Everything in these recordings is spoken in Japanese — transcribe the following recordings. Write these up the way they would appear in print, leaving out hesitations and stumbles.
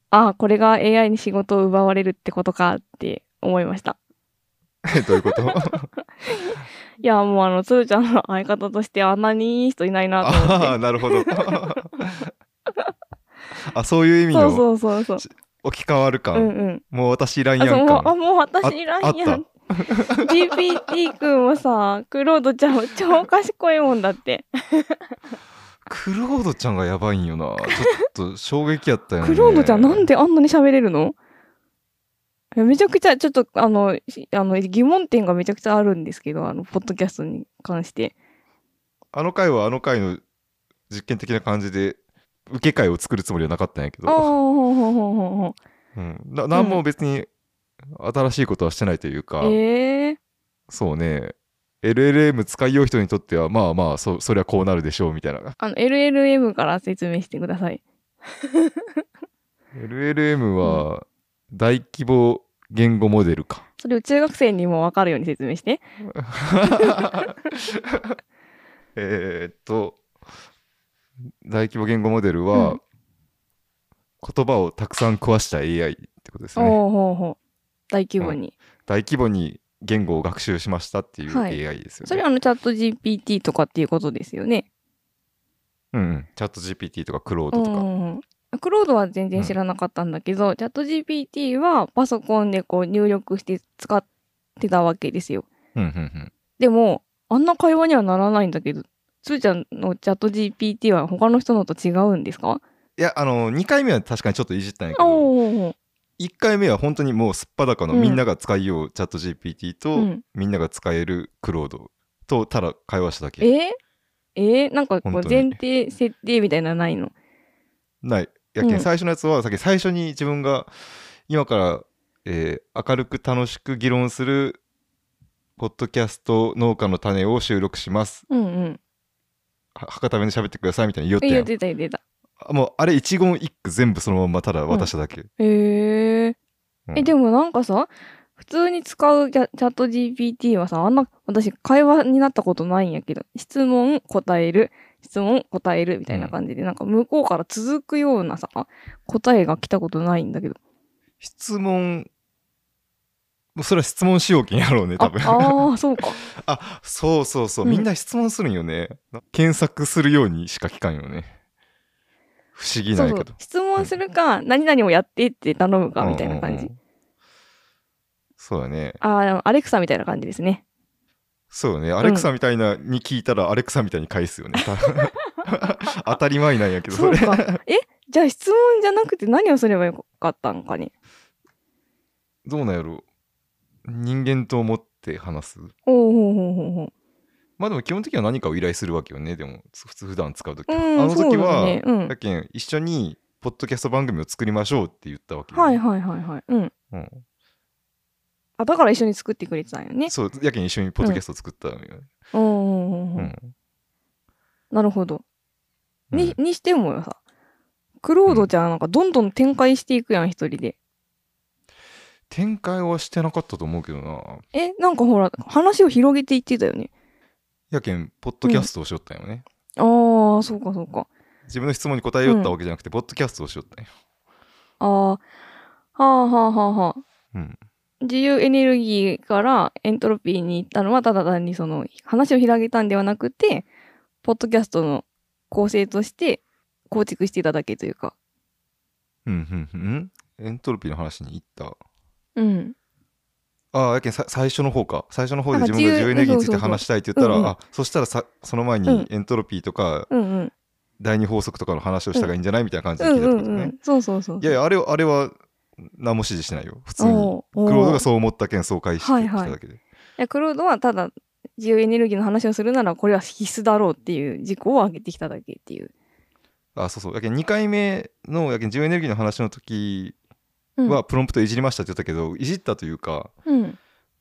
あ、これが AI に仕事を奪われるってことかって思いました。 どういうこといや、もうつるちゃんの相方としてあんなにいい人いないなと思っああ、 て。 なるほど。あ、そういう意味そうのそうそうそう。 置き換わる感。 うんうん。 もう私いらんあ、そう、 やん感。 もう私いらあった。 んやん。GPT 君もさ、クロードちゃんも超賢いもんだって。 クロードちゃんがやばいんよな。ちょっと衝撃やったよクロードちゃんなんね。 であんなに喋れるの？めちゃくちゃ、ちょっと、疑問点がめちゃくちゃあるんですけど、ポッドキャストに関して。 あの回はあの回の実験的な感じで受け回を作るつもりはなかったんやけああ、 ど、 ほうほうほうほうほうん、 う。うなんもん。 別に新しいことはしてないというか、 ええそうね、LLM 使いよう人にとってはまあまあそりゃこうなるでしょうみたいな。 LLM から説明してください。 LLM うん。 は大規模言語モデルか。 それを中学生にもわかるように説明して。 えーっと大規模言語モデルはうん。 言葉をたくさん壊した AI ってことですね。 おーほうほう。大規うん、 模に。 大規模に言語を学習しましたっていうはい。 AI ですよそれね。 チャット GPT とかっていうことですよね。 うん、うん、チャット GPT とかクローうドとか。 ん。クロードは全然知うん、 らなかったんだけど、チャット GPT はパソコンでこう入力して使ってたわけですよ。 うん、うん、うん。 でも、あんな会話にはならないんだけど、つーちゃんのチャット GPT は他の人のと違うんですか？ いや、2回目は確かにちょっといじったんやけど、 おー。 1回目は本当にもうすっぱだかのうん。 みんなが使いようチャット GPT とうん。 みんなが使えるクロードとただ会話しただけ。 えなんかこう本当に。 前提設定みたいなのないの？ ない。やうん。 けん最初のやつは最初に自分が今から、明るく楽しく議論するポッドキャスト農家の種を収録します。 うんうん。 博多弁で喋ってくださいみたいに言おった言やん。 ってた言ってた。 もうあれ一言一句全部そのままただうん。 渡しただけ。 へえ。でうん。 もなんかさ、普通に使うチャット GPT はさ、あんな、私会話になったことないんやけど、質問答える、質問答えるみたいなうん。 感じで、なんか向こうから続くようなさ、答えが来たことないんだけど。 質問、それは質問しようけんやろうね、多分。 そうか。 あ、そうそうそう。 うん。 みんな質問するんよね。検索するようにしか聞かんよね。不思議なそうそう。 んやけど。 質問すうん。 るか、何々をやってって頼むか、 うんうみたいなんう感じ。 ん。そうだね。 アレクサみたいな感じですね。 そうだね。アうん。 レクサみたいなに聞いたらアレクサみたいに返すよね。当たり前なんやけど、それ。 そうか。じゃあ質問じゃなくて何をすればよかったんかね。 どうなんやろ。人間と思って話す。 ほうほうほうほうほう。 まあでも基本的には何かを依頼するわけよね。でも、普段使うときは。あのそう時は、 だね。うん。 やけん、一緒に、ポッドキャスト番組を作りましょうって言ったわけよね。 はいはいはいはい。うん。 うん。 だから一緒に作ってくれてたんよね。 そう、やけん一緒にポッうん。 ドキャストを作ったのよね。 うんうんうんうん。 うん。 なるほど。 うん。 にしてもよさ、クロードうん。 ちゃんなんかどんどん展開していくやん、一人で。 展開はしてなかったと思うけどな。 なんかほら、話を広げていってたよね。 やけん、ポッドうん。 キャストをしよったんよね。 そうかそうか。 自分の質問に答えよったうん。 わけじゃなくて、ポッドキャストをしよったんよ。 ああ、はあはあはあはあ。 うん。 自由エネルギーからエントロピーに行ったのはただ単にその話を広げたんではなくて、ポッドキャストの構成として構築していただけというか。 うん、うん、うん。エントロピーの話に行った。 うん。 ああ、やけん最初の方か。最初の方でなんか自分が自由エネルギーについてそうそうそう。 話したいって言ったら、 うんうん。 あ、そしたらその前うん。 にエントロピーとか、 うんうん。 第二法則とかの話をしうん。 た方がいいんじゃないみたいな感じうんで聞いたっうんうん。 てことね。 そうそうそうそう。 いやいや、あれは何も指示してないよ。普通に。 おークロードがおー。 そう思ったけん、そう返してはいはい。 きただけで。 クロードはただ自由エネルギーの話をするならこれは必須だろうっていう事項を挙げてきただけっていう。 あ、そうそう。やけん2回目の、やけん自由エネルギーの話の時うん。 は、プロンプトいじりましたって言ったけど、いじったというか、 うん。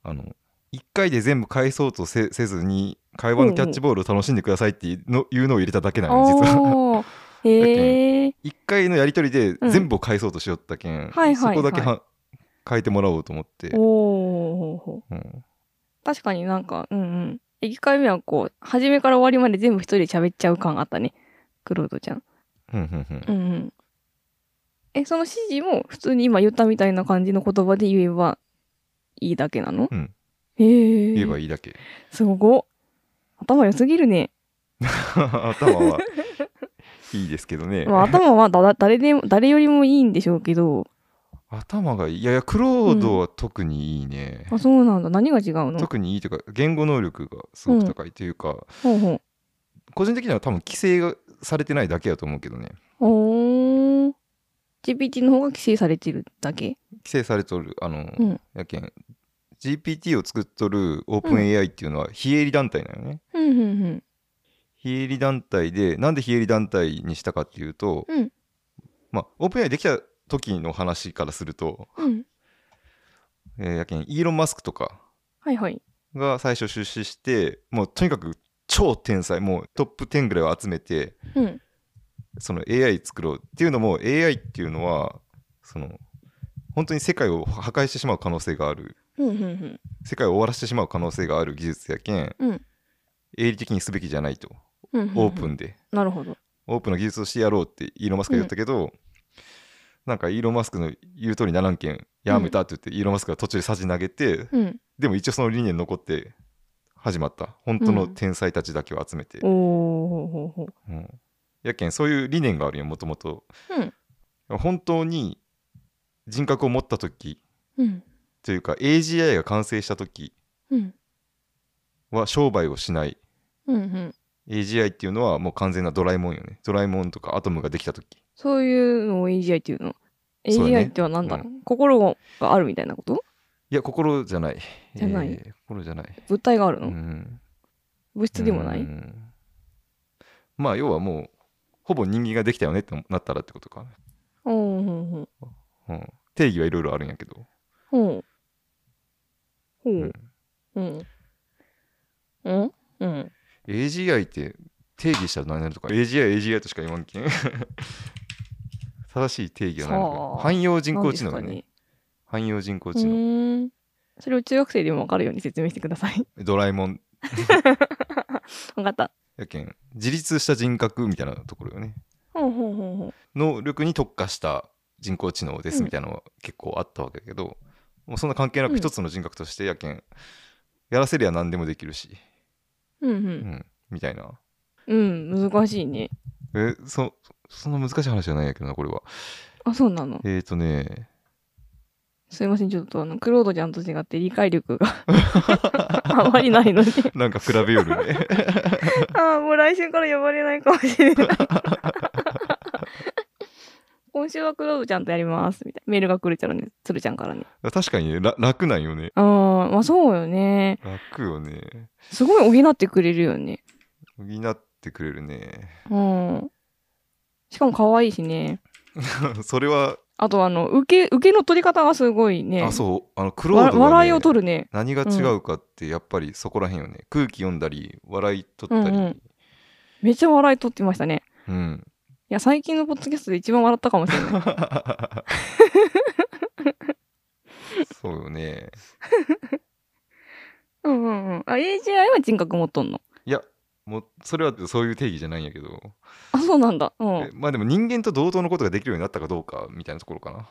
1回で全部返そうとせずに、会話のキャッほうほう。 チボールを楽しんでくださいっていうのを入れただけなのよ、実は。 ああ。 やけん、 へえ。 1回のやり取りでうん。 全部を返そうとしよったけん、 はいそはいはい。 こだけ変えてもらおうと思って。 おー。 うん。 確かになんか、うんうん。1回目はこう、初めから終わりまで全部一人で喋っちゃう感あったね。クロードちゃん。 ふんふんふん。 うんうん。 その指示も普通に今言ったみたいな感じの言葉で言えばいいだけなの？ うん。 へえ。 言えばいいだけ。 すごっ。頭良すぎるね。 頭はいいですけどね。 まあ頭は誰よりもいいんでしょうけど。 頭がいい。いやいや、クロードは特にいいね。 あ、そうなんだ。何が違うの？ 特にいいというか、言語能力がすごく高いというか、 ほうほう。 個人的には多分規制がされてないだけだと思うけどね。 おー。GPT の方が規制されてるだけ？ 規制されとる。 んやけん、GPT を作っとる OpenAI っていうのは非営利団体なのね。 うんうんうん非営利団体で、なんで非営利団体にしたかっていうと、 うんまあ、OpenAI できた時の話からすると、 うん。 やけん、イーロン・マスクとかはいはい。 が最初出資して、もうとにかく超天才、もうトップ10ぐらいを集めて、 うんその AI 作ろうっていうのも、 AI っていうのはその本当に世界を破壊してしまう可能性がある、 うんうん世界を終わらせてしまう可能性がある技術やけん、 うん営利的にすべきじゃないと、 うんうんうん。 オープンでなるほど。 オープンな技術をしてやろうってイーロン・マスクが言ったけど、なんかイーロン・マスクの言う通りならんけんやめたって言って、イーロン・マスクが途中でさじ投げて、 うん。 でも一応その理念残って始まった本当の天才たちだけを集めて、 おーほうほうほやけんそういう理念があるよ、もともと。 う。 本当に人格を持った時うんというか AGI が完成した時うんは商売をしない。 うんうん。 AGI っていうのはもう完全なドラえもんよね。ドラえもんとかアトムができた時。 そういうのを AGI っていうの？ そうだね AGI ってはなんだ、 う心があるみたいなこと？ いや、心じゃない。 じゃない心じゃない。 物体があるの？ うん物質でもない？ まあ要はもうほぼ人間ができたよねってなったらってことか。 ほうほうほう定義はいろいろあるんやけど、 ほうほうんううんうんうん。 AGI って定義したら何になるとか、 AGI としか言わんけん正しい定義は何なのか。 さあ汎用人工知能だね。 何ですかね。 汎用人工う知能。 ーん。それを中学生でも分かるように説明してください。 ドラえもん分かった。 やけん、自立した人格みたいなところよね。 ほうほうほうほう。 能力に特化した人工知能ですみたいなのが結構あったわけだけど、もうそんな関係なく一つの人格としてやけん、やらせりゃ何でもできるし、みたいな。 難しいね。 そんな難しい話じゃないんやけどな、これは。 あ、そうなの。すいません、ちょっとクロードちゃんと違って理解力があまりないのでなんか比べよるねもう来週から呼ばれないかもしれない今週はクロードちゃんとやりますみたいなメールが来るちゃうね、つるちゃんからね。 確かにね、楽なんよね。 まあそうよね。 楽よね。 すごい補ってくれるよね。 補ってくれるね。 しかも可愛いしね。 それはあと受けの取り方がすごいね。 そう、クロードが、ね、 笑いを取るね。 何が違うかってやっぱりそこらへんよね。空気読んだり笑い取ったり、 めっちゃ笑い取ってましたね。 いや最近のポッドキャストで一番笑ったかもしれないそうよね AGI は人格持っとんの？ いや、もうそれはそういう定義じゃないんやけど。 あ、そうなんだ。 まあでも人間と同等のことができるようになったかどうかみたいなところかな。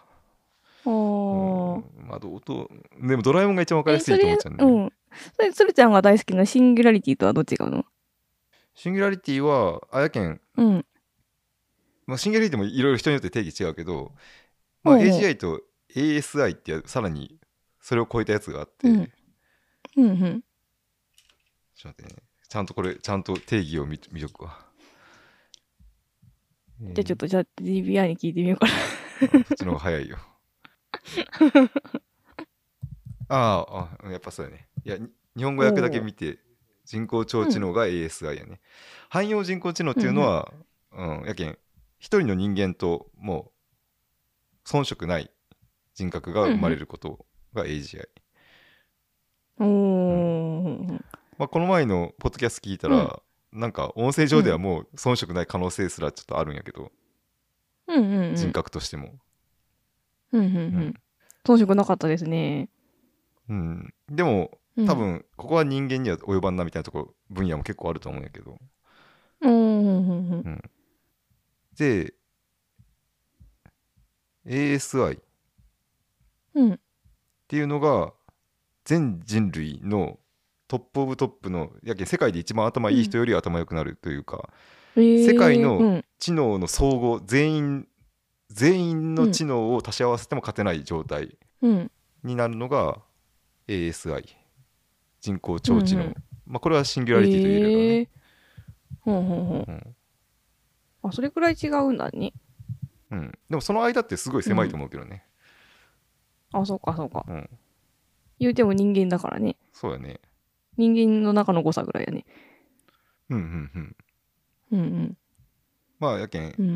まあ同等。でもドラえもんが一番わかりやすいと思っちゃうんだね。 それつるちゃんが大好きなシンギュラリティとはどっちがの？ シンギュラリティはあやけん、まあ、シンギュラリティもいろいろ人によって定義違うけど、まあ、AGI と ASI ってさらにそれを超えたやつがあって、ちょっと待ってね、ちゃんと定義を見とくわ。 じゃあちょっとGBI に聞いてみようかなそっちの方が早いよやっぱそうやね。いや、日本語訳だけ見て人工超知能が ASI やね。汎用人工知能っていうのは、やけん一人の人間ともう遜色ない人格が生まれることが AGI。まあ、この前のポッドキャスト聞いたら、なんか音声上ではもう遜色ない可能性すらちょっとあるんやけど、人格としても。 遜色なかったですね。 でも多分ここは人間には及ばんなみたいなところ分野も結構あると思うんやけど。で ASI っうん。 ていうのが全人類のトップオブトップのやけん世界で一番頭いい人より頭良くなるというか、世界のうん。 知能の総合全員のうん。 知能を足し合わせても勝てない状態うん。 になるのが ASI 人工うん。 超知能、 うん。 まあこれはシンギュラリティと言えるからね、 ほんほんほん。 うん、 あ、それくらい違うんだね。 うん、でもその間ってすごい狭いと思うけどね、 あ、そうかそうか。 うん、 言うても人間だからね。 そうやね、 人間の中の誤差ぐらいやね。 うんうんうん、 うん。 まあやけんうん。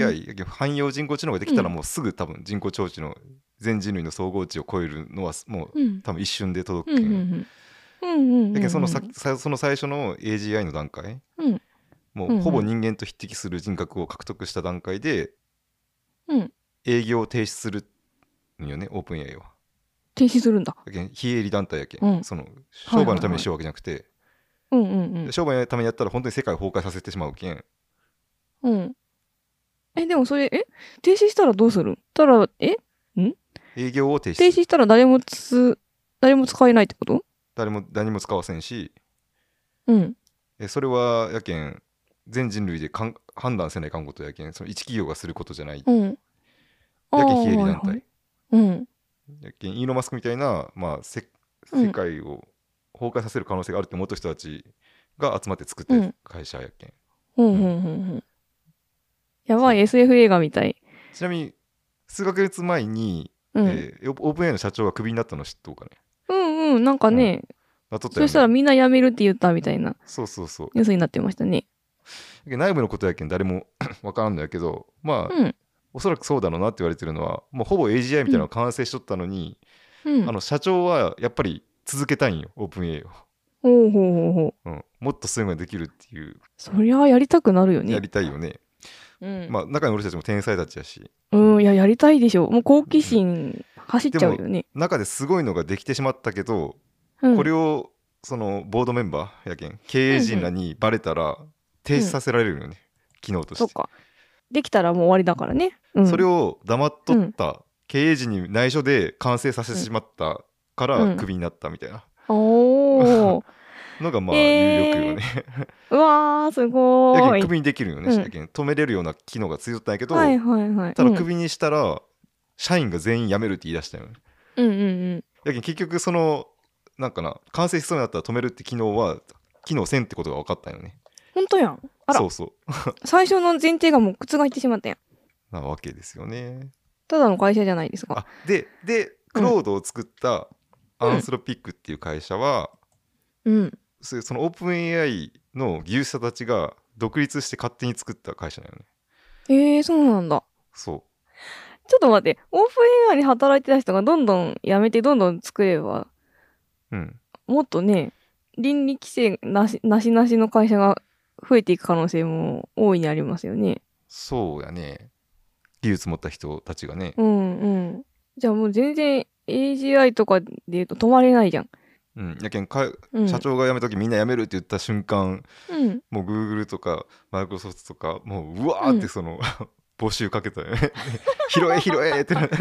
AGI やけん汎用人工知能ができたらもうすぐ多分人工超知能全人類の総合値を超えるのはもううん。 多分一瞬で届うん。 くけん、 うん。うん。 やけんそのうん。 その最初の AGI の段階、 うん。 もうほぼうん。 人間と匹敵する人格を獲得した段階でうん。 営業を停止するんよね、オープン AI は。 停止するんだ。 やけん非営利団体やけん、 うん。 そのはいはい商売のためにはい。 しようわけじゃなくて、 うんうん商売のためにやったら本当に世界を崩壊させてしまうけん、 うん。うん。でもそれ、停止したらどうするんたら、 営業を停止停する。 止したら誰も使えないってこと？ 誰も何も使わせんし、 うん。 それはやけん全人類で判断せないかんことやけん、その一企業がすることじゃない。 うん。ああ、 やけん非営利団体。 はいはい。うん。 やけんイーロン・マスクみたいな、まあ、世うん。 界を崩壊させる可能性があるって思った人たちが集まって作ったうん。 会社やけん。 うん。うん。 うん、 うん。やばい、 そう。 SF 映画みたい。 ちなみに数ヶ月前に、 うん。 オープン AI の社長がクビになったの知っとうかね。 うんうん。なんかうん。 ね、 なっとったよね。 そしたらみんな辞めるって言ったみたいなそうそうそう。 ニュースになってましたね。 内部のことやけん誰もわからんのやけど、まあうん。 おそらくそうだろうなって言われてるのは、もうほぼ AGI みたいなのうん。 が完成しとったのに、 うん。 社長はやっぱり続けたいんよ、オープン AI を。 ほうほうほうほう。 うん、もっとそういうのができるっていう、 そりゃやりたくなるよね。 やりたいよね。 うん。 まあ、中に俺たちも天才たちやし。 うん、いや、やりたいでしょ。もう好奇うん、 心走っでも、 ちゃうよね。 中ですごいのができてしまったけど、 うん。 これを、そのボードメンバーやけん、経営陣らうんうん。 にバレたら、停うん。 止させられるよね、機能として。 そっか。できたらもう終わりだからね。うん。 それを黙っとうん。 った経営陣に内緒で完成させてうん。 しまったかうん。 らクビになったみたいなおー。 のがまあ有力よえー。 ね。 うわー、すやけごーい。 んクビにできるよね。 うん。 やけん止めれるような機能がついとったんやけど、 はいはいはい。 たうん。 だクビにしたら社員が全員辞めるって言い出したよね。 うんうんうん。 やけん結局そのなんかな、完成しそうになったら止めるって機能は機能せんってことが分かったよね。 ほんとやん。あら。 そうそう最初の前提がもう覆ってしまったやん。 なわけですよね。 ただの会社じゃないですか。 でクうん。 ロードを作ったアンうん。 スロピックっていう会社は、 うん。 そのオープン AI の技術者たちが独立して勝手に作った会社なのね。 そうなんだ。 そちょっと待って。オープン AI に働いてた人がどんどん辞めてどんどん作れば、 う。うん。 もっとね、倫理規制なしの会社が増えていく可能性も大いにありますよね。 そうやね。技術持った人たちがね。 うんうん。じゃあもう全然 AGI とかで言うと止まれないじゃん。 うん。やけんうん。 社長が辞めた時みんな辞めるって言った瞬間、 うん。 もう Google とかマイクロソフトとかもううわうん。 ーってその募集かけたよね。拾え拾えってな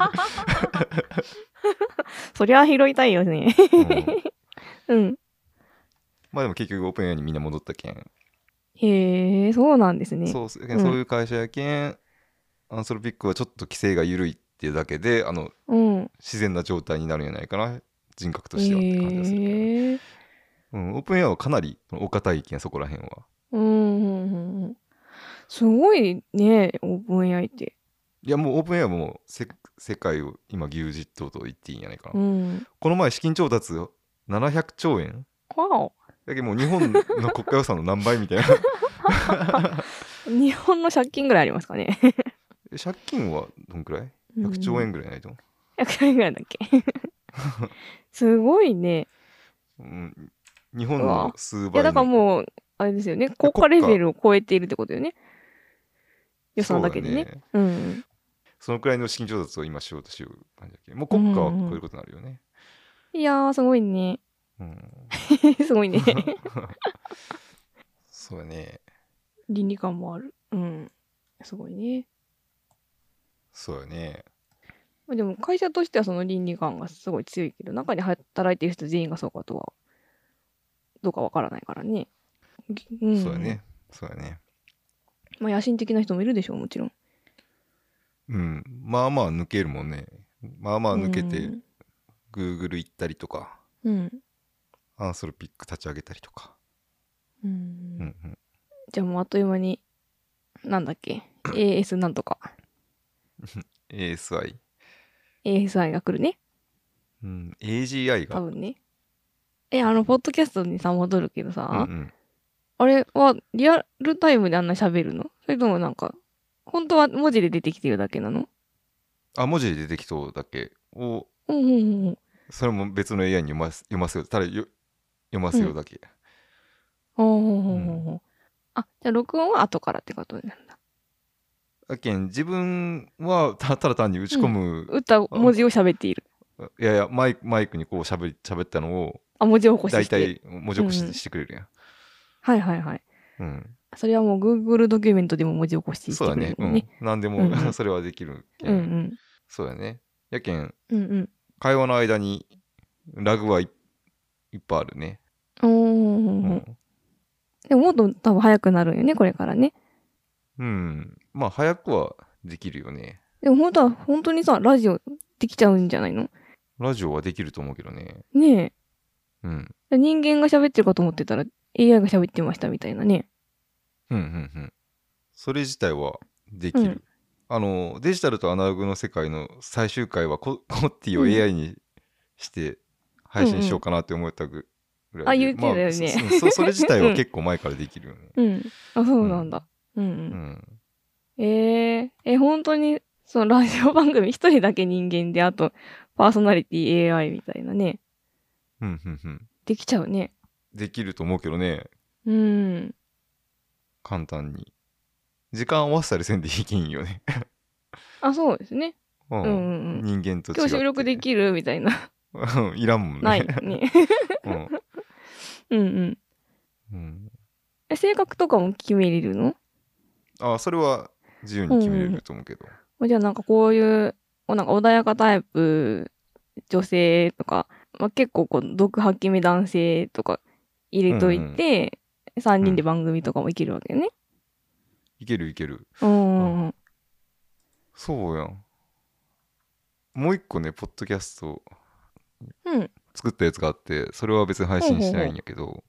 そりゃ拾いたいよね。 うん。 うん。 まあでも結局オープン AI にみんな戻ったけん。 へえ、そうなんですね。 そううん。 いう会社やけん、アンソロピックはちょっと規制が緩いっていうだけで、 うん。 自然な状態になるんじゃないかな、人格としてはって感じがするけどね。 へえ。 うん、オープン AI はかなりお堅いけん、そこら辺は。 うん、うん、うん。うん。すごいね、オープン AI って。 いやもうオープン AI はもう世界を今牛耳っとうと言っていいんじゃないかな。 うん。 この前資金調達700兆円わお。 だけどもう日本の国家予算の何倍みたいな。 日本の借金ぐらいありますかね。 借金はどんくらい？ う 100 兆ん。 円ぐらいないと。 100円ぐらいだっけ。すごいね。 うん、日本のうわ。いや、だ数倍のからもう、あれですよね。国国家、 家レベルを超えているってことよね。予算そうだけでね。 だね。 うん。 そのくらいの資金調達を今しようとしよう感じだけど、もうう国家は超えん。 ることになるよね。 いやー、すごいね。 うん。 すごいね。 そうだね。 倫理観もある。うん。すごいね。 そうやね。 でも会社としてはその倫理観がすごい強いけど、中に働いてる人全員がそうかとはどうかわからないからね。 そうやね。そうやね。 まあ野心的な人もいるでしょう、もちろん。 まあまあ抜けるもんね。まあまあ抜けて、Google 行ったりとか、アンソロピック立ち上げたりとか。 じゃあもうあっという間に、なんだっけ、AS なんとか。 ASI。 ASI が来るね。 AGI が。 多分ね。ポッドキャストにさ、戻るけどさ、あれはリアルタイムであんな喋るの？それともなんか、本当は文字で出てきてるだけなの？ 文字で出てきそうだけを、それも別の AI に読ますよ。ただ読ますよだけ。 じゃあ録音は後からってことなんだ。 自分はただ単に打ち込む、 打った文字を喋っている。 いやいや、マイクにこう喋ったのを、 文字起こしして。 大体文字起こししてくれるやん。 はいはいはい。それはもう Google ドキュメントでも文字起こししてくれるもんね。 何でもそれはできるけん。そうやね。やけん、会話の間にラグはいっぱいあるね。 でももっと多分早くなるよね、これからね。 まあ早くはできるよね。 でも本当にさ、ラジオできちゃうんじゃないの？ ラジオはできると思うけどね。 ねえ。人間が喋ってるかと思ってたら AI が喋ってましたみたいなね。 それ自体はできる。デジタルとアナログの世界の最終回はコッティを AI にして配信しようかなって思ったぐらいで。 言ってたよね。 それ自体は結構前からできるよね。 そうなんだ。本当にそのラジオ番組一人だけ人間で、あとパーソナリティ AI みたいなね。できちゃうね。 できると思うけどね。簡単に。時間合わせたりせんでいいんよね。 そうですね。 人間と違って。 今日収録できるみたいな。 いらんもんね。 ないね。性格とかも決めれるの？ それは自由に決めれると思うけど。 じゃあなんかこういうなんか穏やかタイプ女性とか、結構毒吐き目男性とか入れといて、3人で番組とかもいけるわけよね。 いける。そうやん。もう一個ね、ポッドキャスト作ったやつがあって、それは別に配信してないんやけど、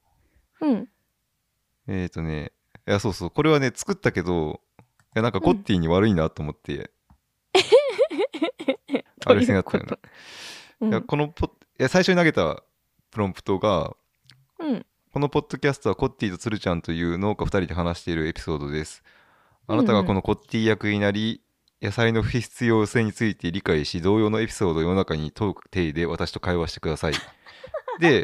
いやそう、これはね、作ったけど、なんかコッティに悪いなと思って、あれせんやったよね。最初に投げたプロンプトが、このポッドキャストはコッティとつるちゃんという農家2人で話しているエピソードです。あなたがこのコッティ役になり、野菜の不必要性について理解し、同様のエピソードを世の中に問う体で私と会話してください。で、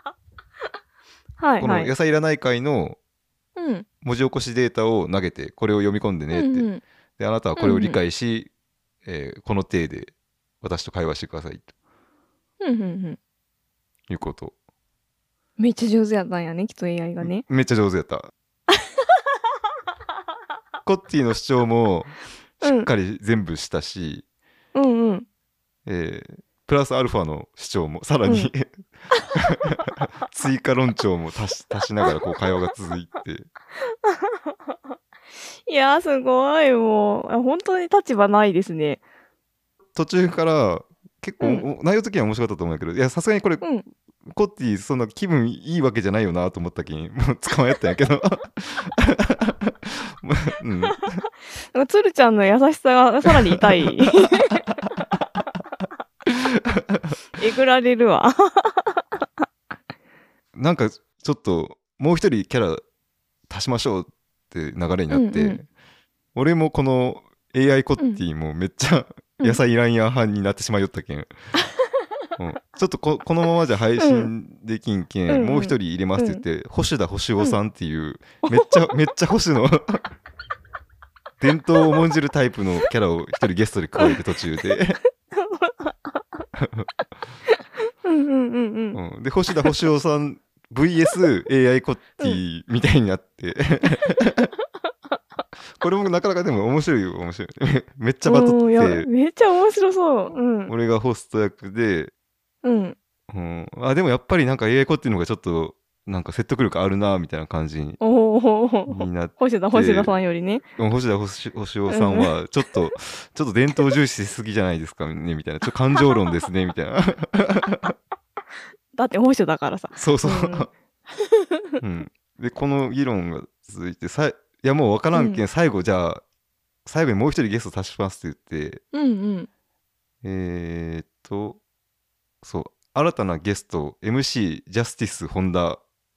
この野菜いらない会の文字起こしデータを投げて、これを読み込んでねって。で、あなたはこれを理解し、この体で私と会話してくださいと。いうこと。 めっちゃ上手やったんやね、きっと AI がね。 めっちゃ上手やった。コッティの主張もしっかり全部したし、プラスアルファの主張もさらに、追加論調も足しながらこう会話が続いて。 いやすごい、もう本当に立場ないですね。 途中から結構、内容的には面白かったと思うんだけど、いやさすがにこれ、コッティそんな気分いいわけじゃないよなと思ったきにもう捕まえたんやけどつるちゃんの優しさがさらに痛いえぐられるわなんかちょっともう一人キャラ足しましょうって流れになって、俺もこの AI コッティもめっちゃ野菜いらんや派になってしまいよったけん、ちょっとこのままじゃ配信できんけん、もう一人入れますって言って、星田星尾さんっていう、めっちゃ星の伝統を重んじるタイプのキャラを一人ゲストで加えて途中でで星田星尾さん VS AI コッティみたいになってこれもなかなかでも面白いよ、面白い。めっちゃバトっいや、 て、 めっちゃ面白そう。うん。 俺がホスト役で、 うん。 あ、でもやっぱりなんか AI 子っていうのがちょっと、なんか説得力あるな、みたいな感じにおお。 なって、 星田さんよりね。 星尾さんは、ちょっと伝統重視しすぎじゃないですかね、みたいな。ちょっと感情論ですね、みたいな。 だって星だからさ。 そうそう。うん。で、この議論が続いて、いやもう分からんけん、最後じゃあ、最後にもう一人ゲスト足しますって言って、 うんうん。 そう、新たなゲスト、MC ジャスティス本田。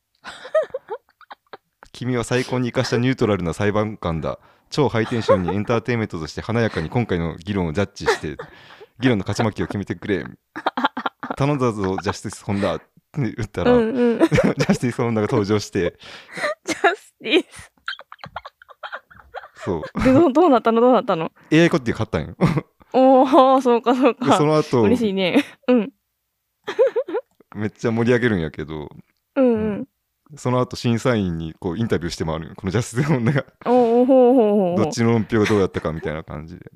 君は最高に生かしたニュートラルな裁判官だ。超ハイテンションにエンターテインメントとして華やかに今回の議論をジャッジして、議論の勝ち負けを決めてくれ。頼んだぞ、ジャスティス本田って言ったら、ジャスティス本田が登場して、 ジャスティス。 そう。 で、どうなったの AI コッティ勝ったんよ。 おお、そうか。 で、その後、 嬉しいね。うん。 めっちゃ盛り上げるんやけど、その後審査員にこうインタビューして回るよ、このジャスティス本田が。どっちの論評がどうやったかみたいな感じで。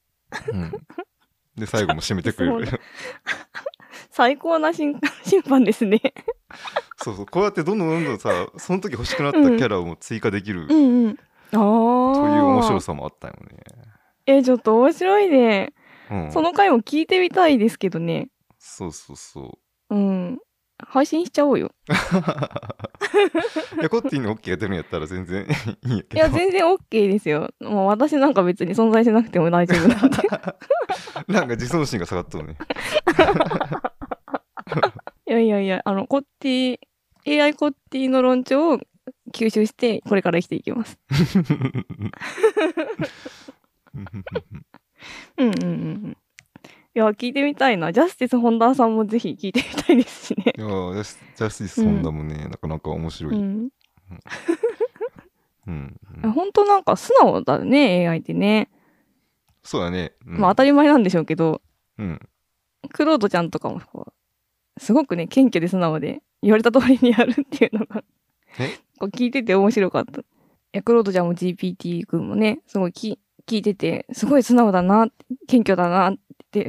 で、最後も締めてくれる。 最高な審判ですね。 そう、こうやってどんどんさ、その時欲しくなったキャラを追加できるという面白さもあったよね。ちょっと面白いね。その回も聞いてみたいですけどね。 そうそうそう。 う。 配信しちゃおうよ。 いや、コッティの OK が出るんやったら全然いいんやけど。 いや、全然 OK ですよ。もう私なんか別に存在しなくても大丈夫なんで。 なんか自尊心が下がっとるね。 いや、コッティ、AI コッティの論調を吸収して、これから生きていきます。いや、聞いてみたいな。ジャスティス本田さんもぜひ聞いてみたいですしね。 いや、ジャスティス本田もね、なかなか面白い。 本当なんか素直だね、AI ってね。 そうだね。 まあ当たり前なんでしょうけど、クロードちゃんとかもすごくね、謙虚で素直で、言われた通りにやるっていうのがこう聞いてて面白かった。クロードちゃんも GPT 君もね、すごい聞いてて、すごい素直だな、謙虚だなって、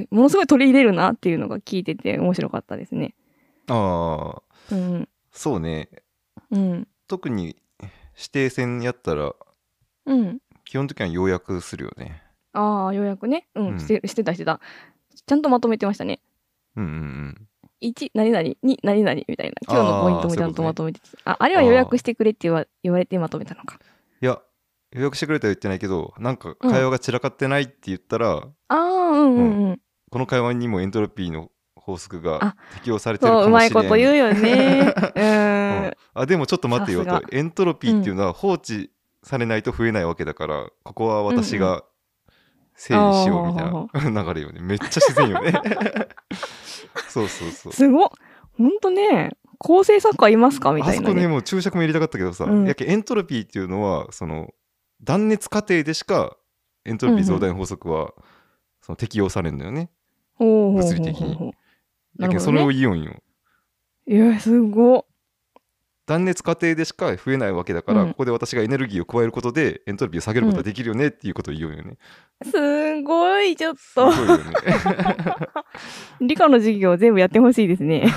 ものすごい取り入れるなっていうのが聞いてて面白かったですね。 ああ、そうね。特に指定戦やったら、基本的には要約するよね。 ああ、要約ね。してた。ちゃんとまとめてましたね。1、何々、2、何々みたいな。今日のポイントもちゃんとまとめてて。あれは予約してくれって言われてまとめたのか。 いや、予約してくれとは言ってないけど、なんか会話が散らかってないって言ったら、この会話にもエントロピーの法則が適用されてるかもしれない。 そう、うまいこと言うよね。 でもちょっと待ってよと。エントロピーっていうのは放置されないと増えないわけだから、ここは私が整理しようみたいな流れよね。めっちゃ自然よね。そう。 すごっ。ほんとね、構成作家いますかみたいな、 あそこね、もう注釈も入れたかったけどさ、やけエントロピーっていうのは、その、断熱過程でしか、エントロピー増大の法則は、その適用されるんだよね。物理的に。やけそれを言うんよ。 いや、すごっ。 断熱過程でしか増えないわけだから、ここで私がエネルギーを加えることで、エントロピーを下げることができるよねっていうことを言うんよね。 すごい、ちょっと。 すごいよね。 理科の授業全部やってほしいですね。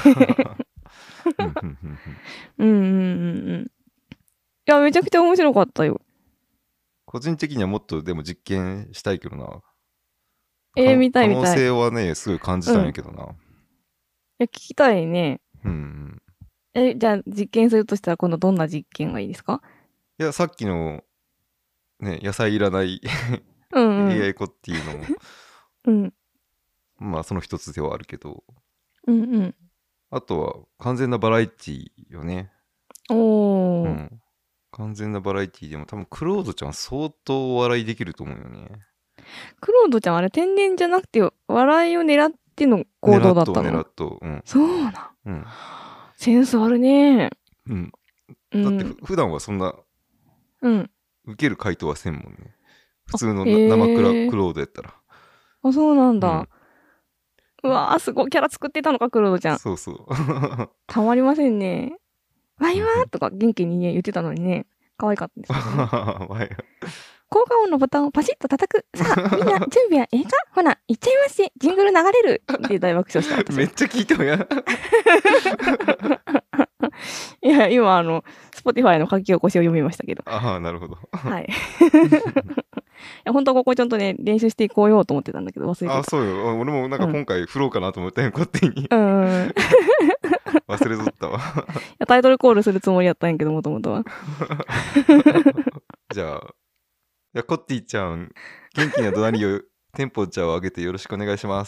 いや、めちゃくちゃ面白かったよ。 個人的にはもっとでも実験したいけどな。 見たい。 可能性はね、すごい感じたんやけどな。いや、聞きたいね。じゃあ実験するとしたら今度どんな実験がいいですか？ いや、さっきの、ね、野菜いらないAI 子っていうのも、まあその一つではあるけど、あとは完全なバラエティよね。完全なバラエティでも多分クロードちゃん相当お笑いできると思うよね。 クロードちゃんあれ天然じゃなくて笑いを狙っての行動だったの？ 狙っと。 そうな。センスあるね。 だって普段はそんな受ける回答はせんもんね。普通の生クロードやったら。 あ、そうなんだ。うわー、すごいキャラ作ってたのか、クロードちゃん。 そうそう。 たまりませんね。ワイワーとか元気にね、言ってたのにね、可愛かったですね。 効果音のボタンをパシッと叩く。さあ、みんな準備はええか？ほな、いっちゃいまして、ジングル流れるって大爆笑した私。 めっちゃ聞いてもや。 いや、今、Spotify の書き起こしを読みましたけど。 ああ、なるほど。 はい。いや、本当はここちゃんとね、練習していこうよと思ってたんだけど、忘れてた。 あ、そうよ。俺もなんか今回振ろうかなと思ったんや、勝手に。忘れとったわ。 いや、タイトルコールするつもりやったんやけど、もともとは。 じゃあ、いや、コッティちゃん、元気な怒鳴りを、テンポちゃんを上げてよろしくお願いします。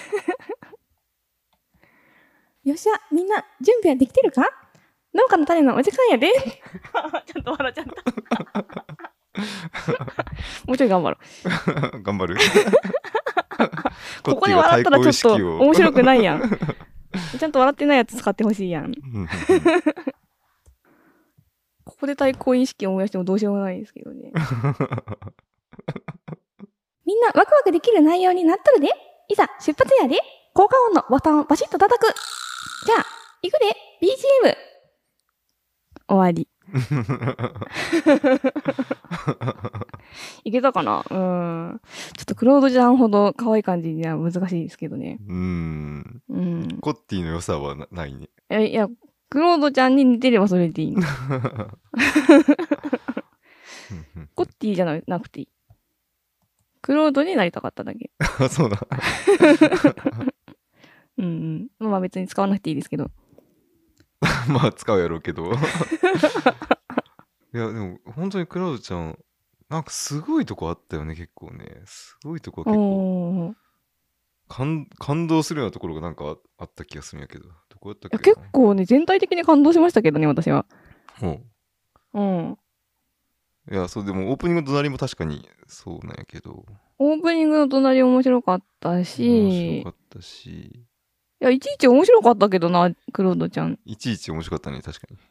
よっしゃ、みんな、準備はできてるか？農家の種のお時間やで。ちょっと笑っちゃった。もうちょい頑張ろう。頑張る。 ここで笑ったらちょっと面白くないやん。ちゃんと笑ってないやつ使ってほしいやん。ここで対抗意識を思い出してもどうしようもないですけどね。みんなワクワクできる内容になっとるで。いざ出発やで。効果音のボタンをバシッと叩く。じゃあ、行くで。BGM。終わり。いけたかな？ちょっとクロードちゃんほど可愛い感じには難しいですけどね。 コッティの良さはないね。 いや、クロードちゃんに似てればそれでいい。コッティじゃなくていい。クロードになりたかっただけ。 そうだ。 まあ別に使わなくていいですけど。 まあ使うやろうけど。いやでも本当にクロードちゃんなんかすごいとこあったよね、結構ね。すごいとこは結構感動するようなところがなんかあった気がするんやけど。どこやったっけな。 結構ね、全体的に感動しましたけどね、私は。 いや、そう、でもオープニングの隣も確かにそうなんやけど。 オープニングの隣面白かったし。 面白かったし。 いや、いちいち面白かったけどな、クロードちゃん。 いちいち面白かったね、確かに。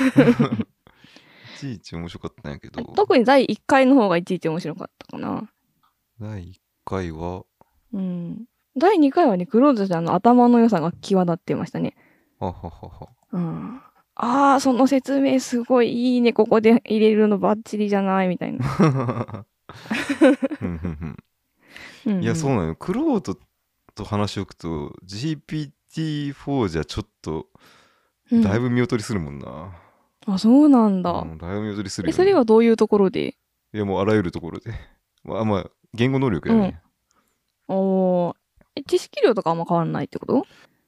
いちいち面白かったんやけど。 特に第1回の方がいちいち面白かったかな。 第1回は第2回はね、クロードちゃんの頭の良さが際立ってましたね。ああ、その説明すごいいいね、ここで入れるのバッチリじゃないみたいな。 いや、そうなのよ。クロードと話を置くと GPT-4 じゃちょっとだいぶ見劣りするもんな。 あ、そうなんだ。 だいぶ見劣りするよね。 それはどういうところで？ いや、もうあらゆるところで。まあ、言語能力やね。 知識量とかあんま変わらないってこと？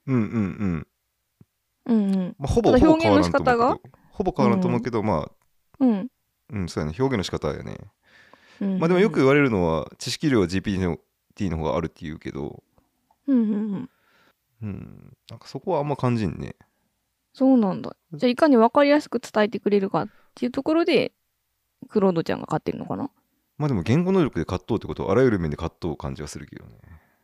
まあ、ほぼ表現の仕方がほぼ変わらんと思うけど、まあ、そうやね、表現の仕方やね。まあでもよく言われるのは、知識量は GPT の方があるって言うけど、なんかそこはあんま感じんね。 そうなんだ。じゃあいかに分かりやすく伝えてくれるかっていうところで、クロードちゃんが勝ってるのかな？ まあでも言語能力で勝とうってことはあらゆる面で勝とう感じはするけどね。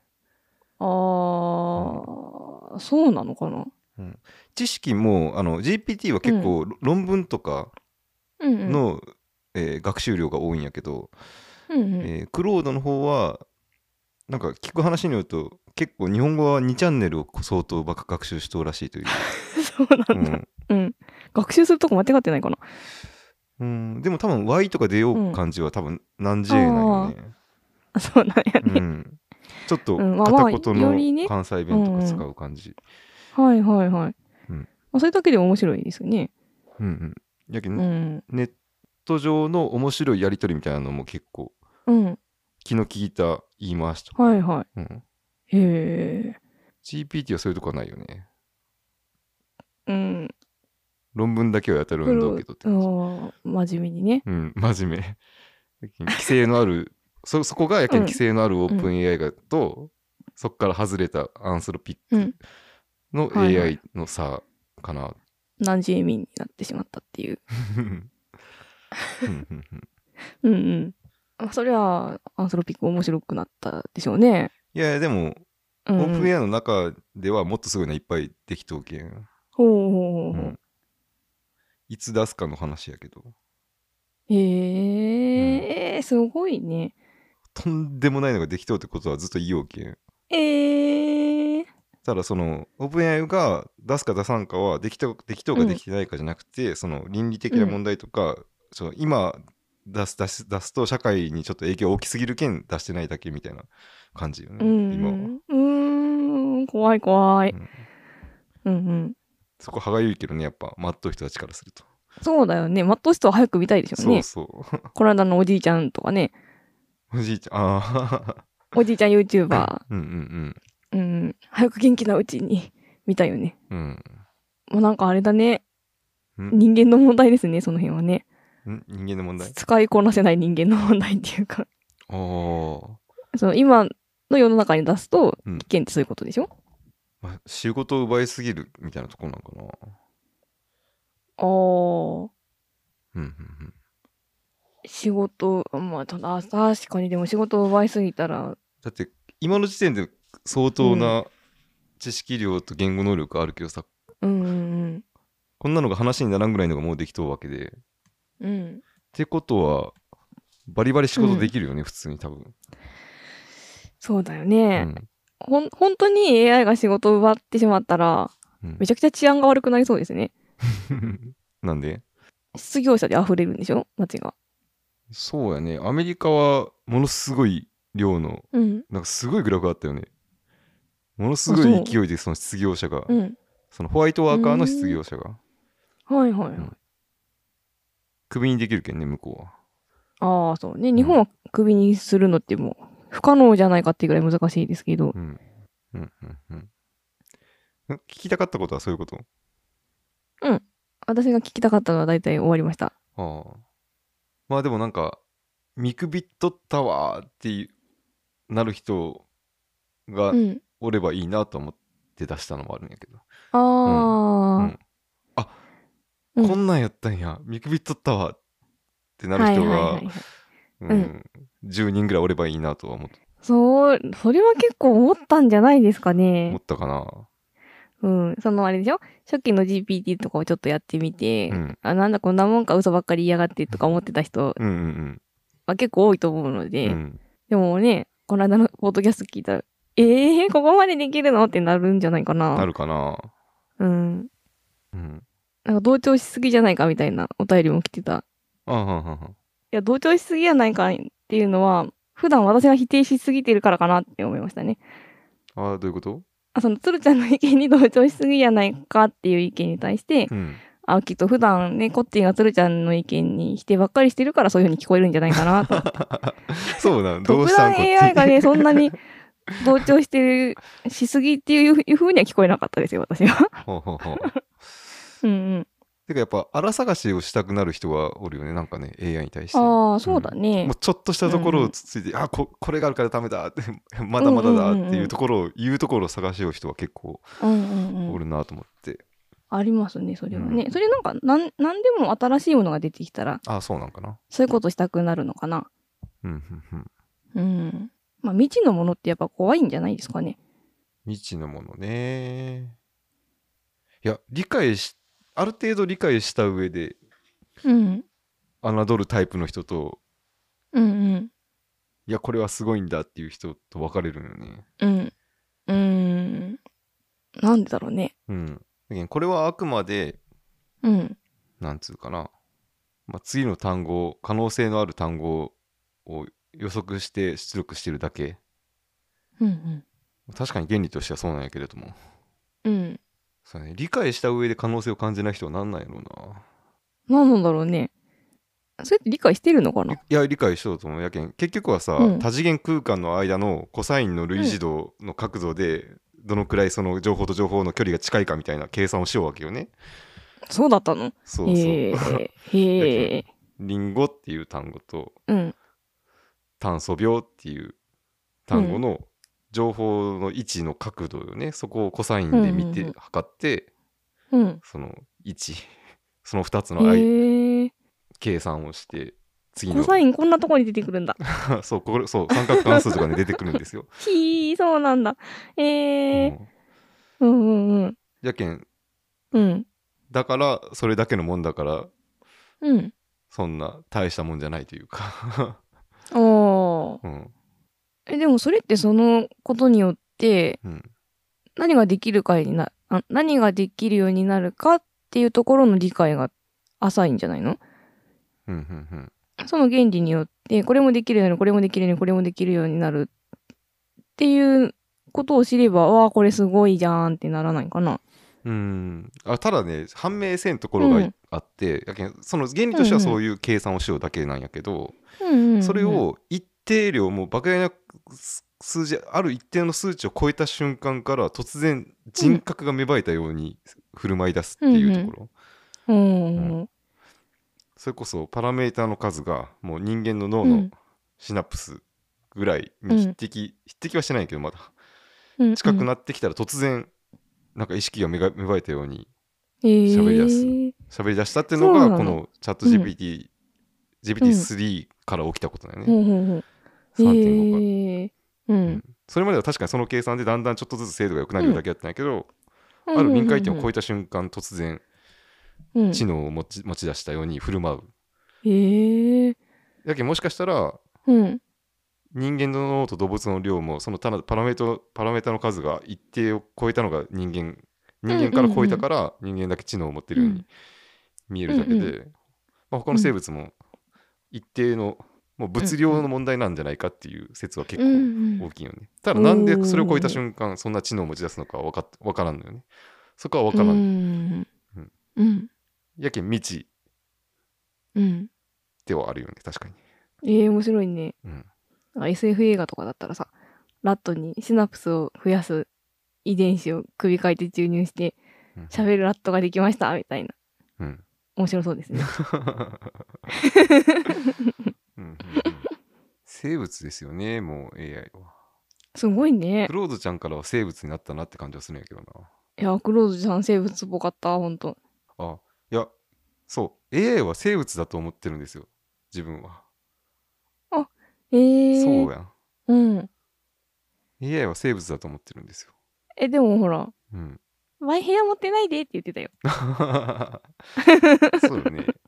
そうなのかな？ 知識もGPT は結構論文とかの、学習量が多いんやけど、クロードの方はなんか聞く話によると結構日本語は2チャンネルを相当学習しとうらしいという。 そうなんだ。学習するとこ間違ってないかな。 でも多分 Y とか出よう感じは多分何 J なんよね。 そうなんやね。 ちょっと片言の関西弁とか使う感じ。 はいはいはい。それだけで面白いですよね。 やけどネット上の面白いやり取りみたいなのも結構気の利いた言い回しとか。 はいはい。へえ。 GPT はそういうとこはないよね。論文だけはやったら運動けどって真面目にね。 真面目。規制のあるそこがやけに規制のあるオープン AI とそこから外れたアンスロピックの AI の差かな。 何十ミになってしまったっていう。そりゃアンスロピック面白くなったでしょうね。 いやでもオープン AI の中ではもっとすごいのいっぱいできとうけん。いつ出すかの話やけど。 すごいね。 とんでもないのができとうってことはずっと言おうけん。ただそのオープン AI が出すか出さんかはできとうかできてないかじゃなくて、その倫理的な問題とか、その今出すと社会にちょっと影響大きすぎるけん出してないだけみたいな感じよね、今は。 怖い怖い。 うんうんうん。 そこ歯がゆいけどね、やっぱ待っとう人たちからすると。 そうだよね。マットストは早く見たいでしょうね。 そうそう。 この間のおじいちゃんとかね。 おじいちゃん、ああ。 おじいちゃん YouTuber。 うんうん早く元気なうちに見たよね。 うん。 もうなんかあれだね。 うん。 人間の問題ですね、その辺はね。 人間の問題。 使いこなせない人間の問題っていうか。 ああ。 その今の世の中に出すと危険ってそういうことでしょ、 まあ、仕事を奪いすぎるみたいなところなのかな。 うん。仕事、まあ、確かにでも仕事を奪いすぎたら。 だって今の時点で相当な知識量と言語能力あるけどさ、こんなのが話にならんぐらいのがもうできとうわけで。ってことはバリバリ仕事できるよね、普通に多分。 そうだよね。本当に AI が仕事を奪ってしまったら、めちゃくちゃ治安が悪くなりそうですね。 なんで？ 失業者で溢れるんでしょ、街が。 そうやね。アメリカはものすごい量の、なんかすごいグラフあったよね。ものすごい勢いでその失業者が、そのホワイトワーカーの失業者が、クビにできるけんね、向こうは。ああ、そうね。日本はクビにするのってもう不可能じゃないかっていうぐらい難しいですけど。 聞きたかったことはそういうこと？ 私が聞きたかったのは大体終わりました。 ああ。まあでもなんか、見くびっとったわーってなる人がおればいいなと思って出したのもあるんやけど。あ、こんなんやったんや、見くびっとったわってなる人が、10人ぐらいおればいいなとは思って。 それは結構思ったんじゃないですかね。 思ったかな。 そのあれでしょ、初期の GPT とかをちょっとやってみて、なんだこんなもんか嘘ばっかり言いやがってとか思ってた人は結構多いと思うので、でもね、この間のポッドキャスト聞いたら、ここまでできるのってなるんじゃないかな。 なるかな。 なんか同調しすぎじゃないかみたいなお便りも来てた。いや、同調しすぎじゃないかっていうのは、普段私が否定しすぎてるからかなって思いましたね。 どういうこと？ そのつるちゃんの意見に同調しすぎじゃないかっていう意見に対して、きっと普段ね、コッティがつるちゃんの意見に否定ばっかりしてるからそういう風に聞こえるんじゃないかなと思って。 そうなん、 どうしたん？特段 AI がね、そんなに同調しすぎっていう風には聞こえなかったですよ、私は。 てかやっぱ荒探しをしたくなる人がおるよね、なんかね、AI に対して。 そうだね。 もうちょっとしたところをつついて、これがあるからダメだって、まだまだだっていうところを、言うところを探しよう人は結構おるなと思って。 ありますね、それはね。それなんか、なんでも新しいものが出てきたら、 そうなんかな。 そういうことしたくなるのかな。まあ、未知のものってやっぱ怖いんじゃないですかね。 未知のものね。いや、ある程度理解した上で、侮るタイプの人と、いや、これはすごいんだっていう人と分かれるのよね。なんでだろうね。 これはあくまで、なんつうかな。次の単語、可能性のある単語を予測して出力してるだけ。確かに原理としてはそうなんやけれども。そうね、理解した上で可能性を感じない人は何なんやろうな。 何なんだろうね。それって理解してるのかな？ いや、理解しようと思うやけん。結局はさ、多次元空間の間のコサインの類似度の角度で、どのくらいその情報と情報の距離が近いかみたいな計算をしようわけよね。 そうだったの？ そうそう。リンゴっていう単語と、炭素病っていう単語の情報の位置の角度よね。そこをコサインで見て、測って、その位置、その2つの計算をして、 次のコサインこんなところに出てくるんだ。 そう三角関数とかに出てくるんですよ。 そうなんだ。 やけん、だからそれだけのもんだから、そんな大したもんじゃないというか。 でもそれってそのことによって、何ができるようになるかっていうところの理解が浅いんじゃないの？ その原理によって、これもできるように、これもできるように、これもできるようになるっていうことを知れば、わあ、これすごいじゃんってならないかな。 ただね、判明せんところがあって、やけんその原理としてはそういう計算をしようだけなんやけど、それを一定量、もう莫大な数字、ある一定の数値を超えた瞬間から突然人格が芽生えたように振る舞い出すっていうところ。それこそパラメーターの数がもう人間の脳のシナプスぐらいに匹敵はしてないけど、まだ近くなってきたら突然なんか意識が芽生えたように喋り出したっていうのがこのチャット GPT3 から起きたことだよね。3.5 から。それまでは確かにその計算でだんだんちょっとずつ精度が良くなるだけだったんだけど、ある臨界点を超えた瞬間突然知能を持ち出したように振る舞う。やけんもしかしたら、人間の脳と動物の量もそのパラメーターの数が一定を超えたのが人間から超えたから人間だけ知能を持ってるように見えるだけで、他の生物も一定のもう物量の問題なんじゃないかっていう説は結構大きいよね。ただなんでそれを超えた瞬間そんな知能を持ち出すのかは分からんのよね。そこは分からん。やけん未知ではあるよね、確かに。 面白いね。SF 映画とかだったらさ、ラットにシナプスを増やす遺伝子を首変えて注入して喋るラットができましたみたいな。面白そうですね。 生物ですよね、もう AI は。 すごいね。 クローズちゃんからは生物になったなって感じはするんやけどな。 いや、クローズちゃん生物っぽかった、ほんと。 いや、そう、AI は生物だと思ってるんですよ、自分は。そうやん。AI は生物だと思ってるんですよ。 でもほら、マイ部屋持ってないでって言ってたよ。 そうよね。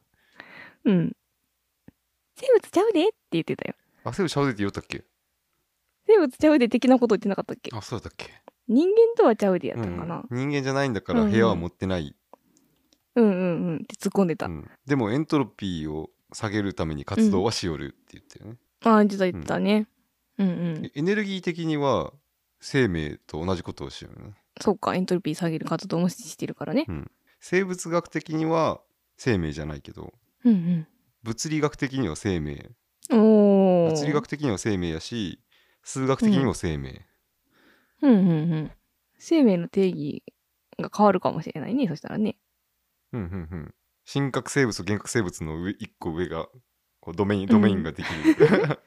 生物ちゃうでって言ってたよ。 生物ちゃうでって言ったっけ？ 生物ちゃうで的なこと言ってなかったっけ？ そうだっけ？ 人間とはちゃうでやったかな。 人間じゃないんだから部屋は持ってない。 って突っ込んでた。 でもエントロピーを下げるために活動はしよるって言ってるね。 言ったね。 エネルギー的には生命と同じことをしようね。 そうか、エントロピー下げる活動もしてるからね。 生物学的には生命じゃないけど、物理学的には生命。物理学的には生命やし、数学的にも生命。 生命の定義が変わるかもしれないね、そしたらね。 真核生物と原核生物の一個上がこうドメインができる。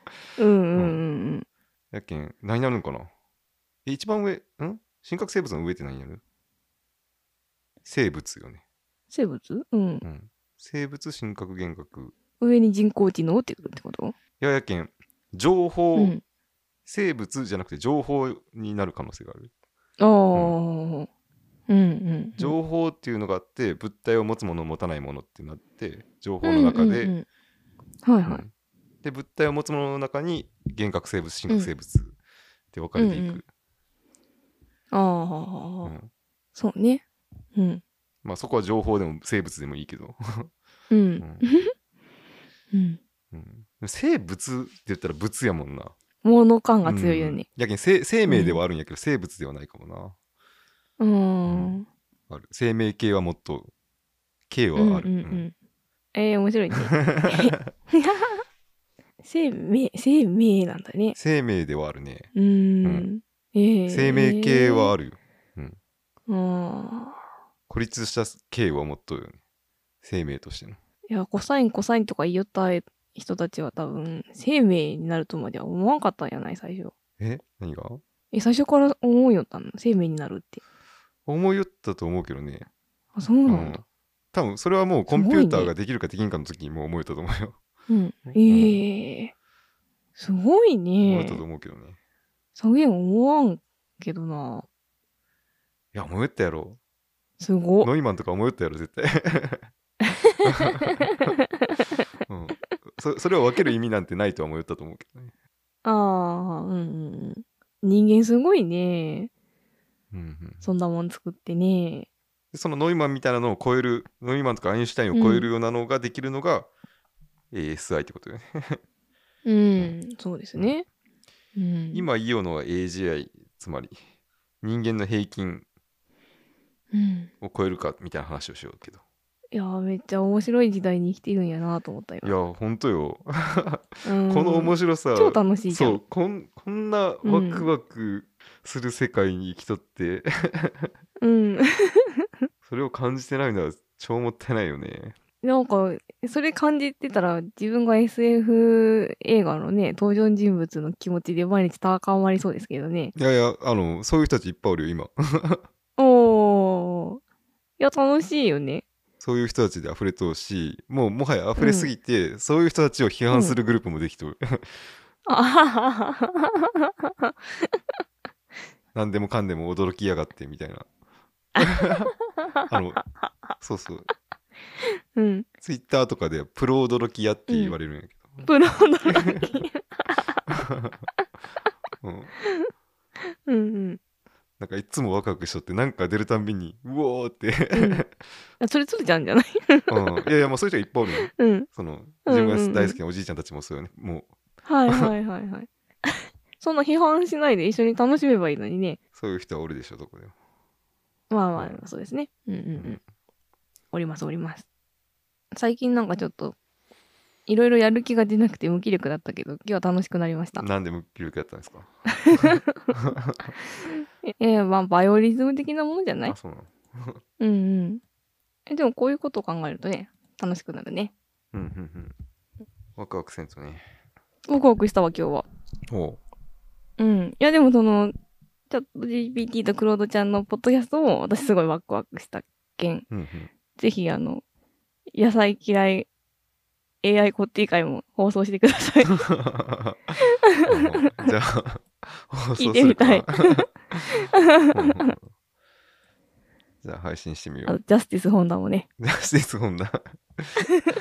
やけん何になるんかな。一番上真核生物の上って何になる？生物よね。 生物？ 生物、真核、原核。 上に人工知能ってくるってこと？ やけん情報、生物じゃなくて情報になる可能性がある。情報っていうのがあって物体を持つものを持たないものってなって情報の中でで物体を持つものの中に原核生物真核生物って分かれていく。 そうね。 まあそこは情報でも生物でもいいけど生物って言ったら物やもんな。 物感が強いよね。 やけん生命ではあるんやけど生物ではないかもな。ある。生命系はもっと系はある。 面白いね。生命なんだね。 生命ではあるね。生命系はあるよ。孤立した系はもっとよね。生命としての。 いや、コサインとか言いよった人たちは多分生命になるとまでは思わんかったんやない最初。 何が？ 最初から思うよったの生命になるって。 思いよったと思うけどね。 そうなんだ。 多分それはもうコンピューターができるかできんかの時にもう思えたと思うよ。 すごいね。 思えたと思うけどね。 そういうの思わんけどな。 いや、思えたやろ。 すごっ。 ノイマンとか思えたやろ、絶対。それを分ける意味なんてないとは思ったと思うけどね。 人間すごいね。そんなもん作ってね。 そのノイマンみたいなのを超える、ノイマンとかアインシュタインを超えるようなのができるのが ASI ってことよね。 うん、そうですね。うん、 今言おうのは AGI、つまり人間の平均を超えるかみたいな話をしようけど。 いやめっちゃ面白い時代に生きてるんやなと思ったよ。 いやほんとよ。ここの面白さ、 超楽しいじゃん。 そうこんなワクワクする世界に生きとってそれを感じてないのは超もったいないよね。 なんかそれ感じてたら自分が SF 映画のね登場人物の気持ちで毎日高まりそうですけどね。 いやいやそういう人たちいっぱいおるよ今。 おー、いや楽しいよね。 そういう人たちで溢れとうし、もはや溢れすぎて、そういう人たちを批判するグループもできとる。何でもかんでも驚きやがってみたいな。そうそう。ツイッターとかでプロ驚きやって言われるんやけど。 プロ驚き。 なんかいつもワクワクしとってなんか出るたんびにうおーってそれつるちゃんじゃない？ いやいやそういう人いっぱいおるよ。その自分が大好きなおじいちゃんたちもそうよね。もうはいそんな批判しないで一緒に楽しめばいいのにね。 そういう人はおるでしょどこでも。 まあそうですね。おります。最近なんかちょっといろいろやる気が出なくて無気力だったけど今日は楽しくなりました。 なんで無気力やったんですか？ まあバイオリズム的なものじゃない？ あ、そうなの。 でもこういうことを考えるとね楽しくなるね。 ワクワクせんとね。 ワクワクしたわ今日は。いやでもそのチャット GPT とクロードちゃんのポッドキャストも私すごいワクワクしたけん。ぜひ野菜嫌い AI コッティ会も放送してください。じゃあ聞いてみたい。 じゃあ配信してみよう。 ジャスティスホンダもね。 ジャスティスホンダ